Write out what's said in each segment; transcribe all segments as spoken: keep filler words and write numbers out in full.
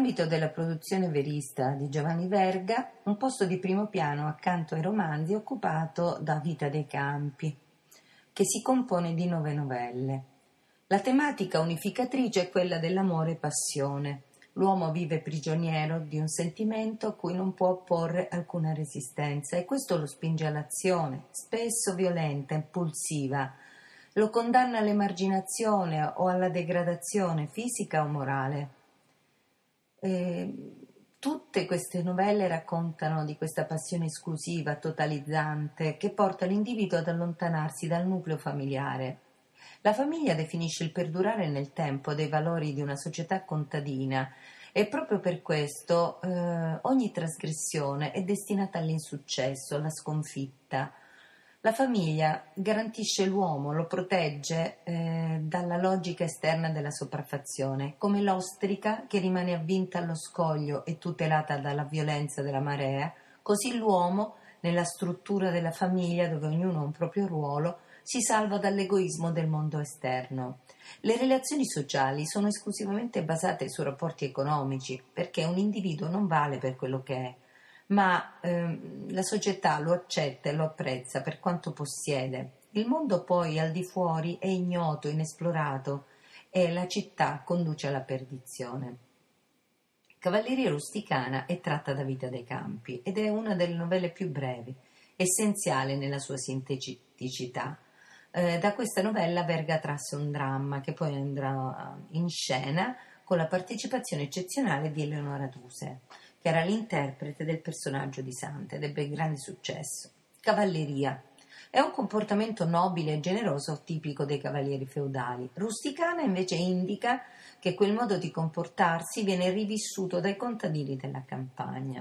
Nell'ambito della produzione verista di Giovanni Verga, un posto di primo piano accanto ai romanzi è occupato da Vita dei Campi, che si compone di nove novelle. La tematica unificatrice è quella dell'amore e passione. L'uomo vive prigioniero di un sentimento a cui non può opporre alcuna resistenza e questo lo spinge all'azione, spesso violenta, impulsiva. Lo condanna all'emarginazione o alla degradazione fisica o morale. E tutte queste novelle raccontano di questa passione esclusiva, totalizzante, che porta l'individuo ad allontanarsi dal nucleo familiare. La famiglia definisce il perdurare nel tempo dei valori di una società contadina e proprio per questo eh, ogni trasgressione è destinata all'insuccesso, alla sconfitta. La famiglia garantisce l'uomo, lo protegge eh, dalla logica esterna della sopraffazione, come l'ostrica che rimane avvinta allo scoglio e tutelata dalla violenza della marea, così l'uomo, nella struttura della famiglia dove ognuno ha un proprio ruolo, si salva dall'egoismo del mondo esterno. Le relazioni sociali sono esclusivamente basate su rapporti economici, perché un individuo non vale per quello che è, ma ehm, la società lo accetta e lo apprezza per quanto possiede. Il mondo poi al di fuori è ignoto, inesplorato e la città conduce alla perdizione. Cavalleria rusticana è tratta da Vita dei Campi ed è una delle novelle più brevi, essenziale nella sua sinteticità. Eh, da questa novella Verga trasse un dramma che poi andrà in scena con la partecipazione eccezionale di Eleonora Duse, che era l'interprete del personaggio di Santa ed ebbe grande successo. Cavalleria è un comportamento nobile e generoso tipico dei cavalieri feudali. Rusticana invece indica che quel modo di comportarsi viene rivissuto dai contadini della campagna.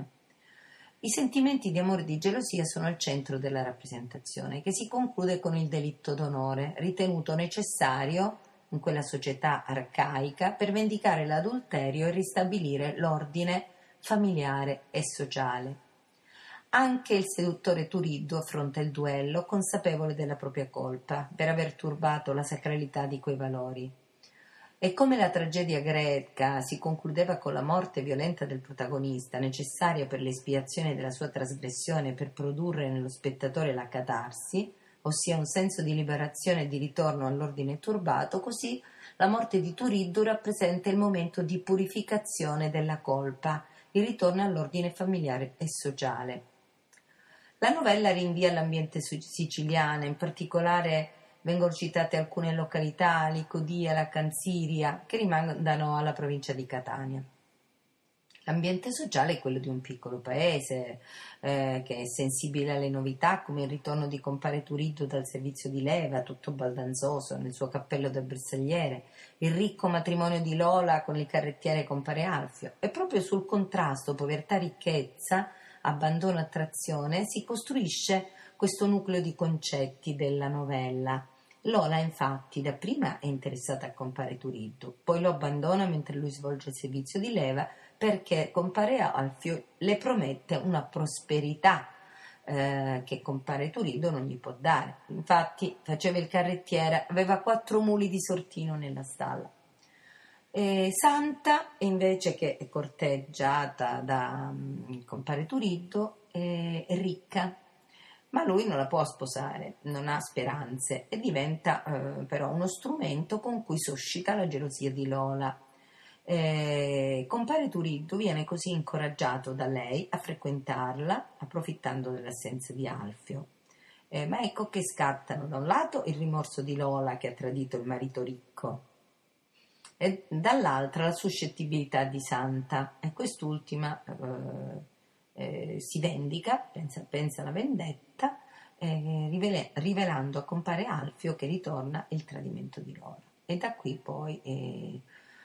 I sentimenti di amore e di gelosia sono al centro della rappresentazione, che si conclude con il delitto d'onore, ritenuto necessario in quella società arcaica per vendicare l'adulterio e ristabilire l'ordine familiare e sociale. Anche il seduttore Turiddu affronta il duello consapevole della propria colpa per aver turbato la sacralità di quei valori. E come la tragedia greca si concludeva con la morte violenta del protagonista, necessaria per l'espiazione della sua trasgressione per produrre nello spettatore la catarsi, ossia un senso di liberazione e di ritorno all'ordine turbato, così la morte di Turiddu rappresenta il momento di purificazione della colpa, il ritorno all'ordine familiare e sociale. La novella rinvia all'ambiente siciliano, in particolare vengono citate alcune località, Licodia, la Canziria, che rimandano alla provincia di Catania. L'ambiente sociale è quello di un piccolo paese eh, che è sensibile alle novità, come il ritorno di compare Turiddu dal servizio di leva, tutto baldanzoso, nel suo cappello da bersagliere, il ricco matrimonio di Lola con il carrettiere compare Alfio. E proprio sul contrasto povertà-ricchezza, abbandono-attrazione, si costruisce questo nucleo di concetti della novella. Lola infatti dapprima è interessata a compare Turiddu, poi lo abbandona mentre lui svolge il servizio di leva perché compare Alfio le promette una prosperità eh, che compare Turiddu non gli può dare. Infatti faceva il carrettiere, aveva quattro muli di sortino nella stalla. E Santa invece, che è corteggiata da um, compare Turiddu, è, è ricca, ma lui non la può sposare, non ha speranze e diventa eh, però uno strumento con cui suscita la gelosia di Lola. Eh, compare Turiddu viene così incoraggiato da lei a frequentarla, approfittando dell'assenza di Alfio. Eh, ma ecco che scattano da un lato il rimorso di Lola che ha tradito il marito ricco e dall'altra la suscettibilità di Santa, e quest'ultima eh, Eh, si vendica, pensa, pensa alla vendetta, eh, rivele, rivelando a compare Alfio che ritorna il tradimento di Lola. E da qui poi eh,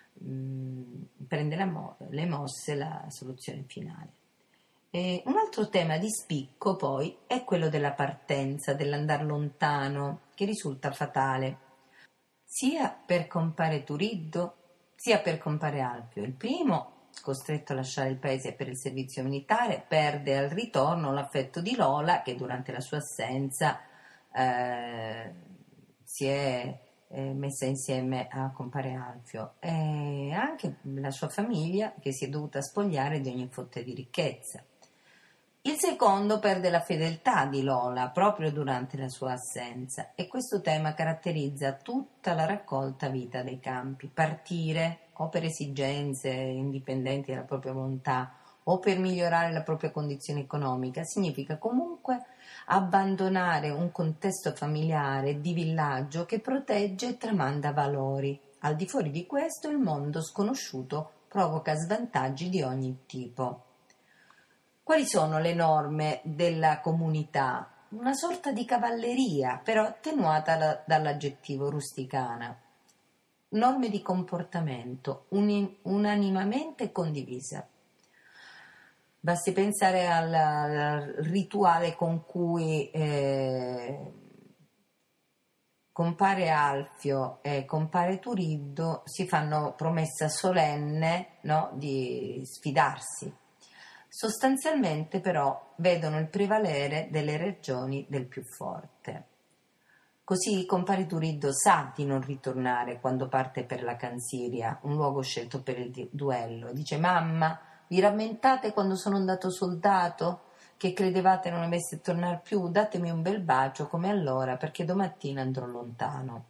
mh, prende la mo- le mosse la soluzione finale. E un altro tema di spicco poi è quello della partenza, dell'andar lontano, che risulta fatale sia per compare Turiddu sia per compare Alfio. Il primo, costretto a lasciare il paese per il servizio militare, perde al ritorno l'affetto di Lola, che durante la sua assenza eh, si è eh, messa insieme a compare Alfio, e anche la sua famiglia che si è dovuta spogliare di ogni fonte di ricchezza. Il secondo perde la fedeltà di Lola proprio durante la sua assenza, e questo tema caratterizza tutta la raccolta Vita dei Campi. Partire o per esigenze indipendenti dalla propria volontà o per migliorare la propria condizione economica significa comunque abbandonare un contesto familiare di villaggio che protegge e tramanda valori. Al di fuori di questo il mondo sconosciuto provoca svantaggi di ogni tipo. Quali sono le norme della comunità? Una sorta di cavalleria, però attenuata la, dall'aggettivo rusticana. Norme di comportamento uni, unanimamente condivise. Basti pensare al, al rituale con cui eh, compare Alfio e compare Turiddu si fanno promessa solenne, no, di sfidarsi. Sostanzialmente però vedono il prevalere delle ragioni del più forte. Così compare Turiddu sa di non ritornare quando parte per la Cansiria, un luogo scelto per il duello. Dice: mamma, vi rammentate quando sono andato soldato, che credevate non avesse tornare più? Datemi un bel bacio come allora, perché domattina andrò lontano.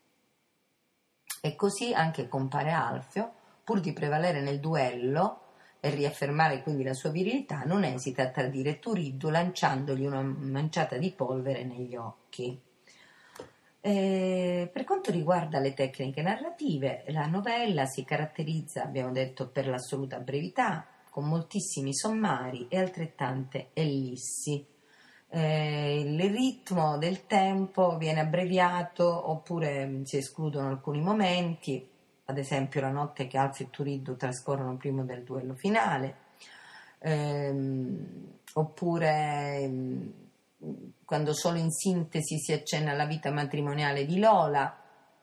E così anche compare Alfio, pur di prevalere nel duello e riaffermare quindi la sua virilità, non esita a tradire Turiddu lanciandogli una manciata di polvere negli occhi. Eh, per quanto riguarda le tecniche narrative, la novella si caratterizza, abbiamo detto, per l'assoluta brevità, con moltissimi sommari e altrettante ellissi. Eh, il ritmo del tempo viene abbreviato oppure si escludono alcuni momenti, ad esempio la notte che Alfio e Turiddu trascorrono prima del duello finale, ehm, oppure ehm, quando solo in sintesi si accenna alla vita matrimoniale di Lola.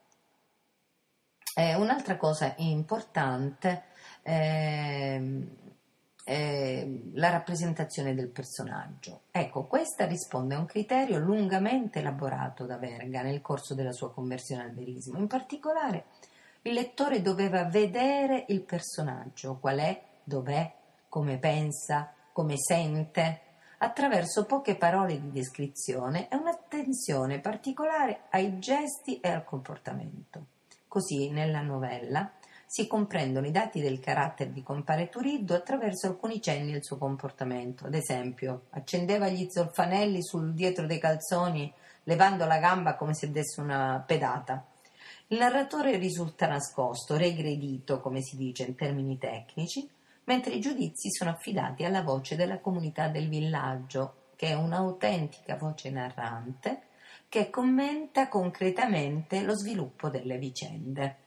Eh, un'altra cosa importante ehm, è la rappresentazione del personaggio. Ecco, questa risponde a un criterio lungamente elaborato da Verga nel corso della sua conversione al verismo. In particolare, il lettore doveva vedere il personaggio, qual è, dov'è, come pensa, come sente, attraverso poche parole di descrizione e un'attenzione particolare ai gesti e al comportamento. Così, nella novella, si comprendono i dati del carattere di compare Turiddu attraverso alcuni cenni del suo comportamento. Ad esempio, accendeva gli zolfanelli sul dietro dei calzoni, levando la gamba come se desse una pedata. Il narratore risulta nascosto, regredito, come si dice in termini tecnici, mentre i giudizi sono affidati alla voce della comunità del villaggio, che è un'autentica voce narrante che commenta concretamente lo sviluppo delle vicende.